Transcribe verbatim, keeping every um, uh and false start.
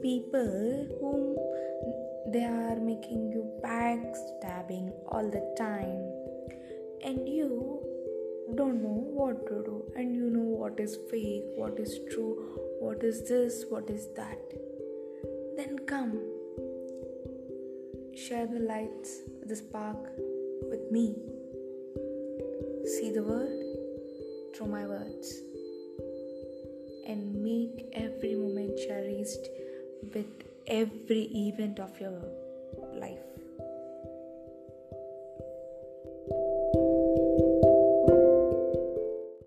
people whom they are making you backstabbing all the time, and you don't know what to do, and you know what is fake, what is true, what is this, what is that. Then come, share the lights, the spark with me. See the world through my words, and make every moment cherished with every event of your life.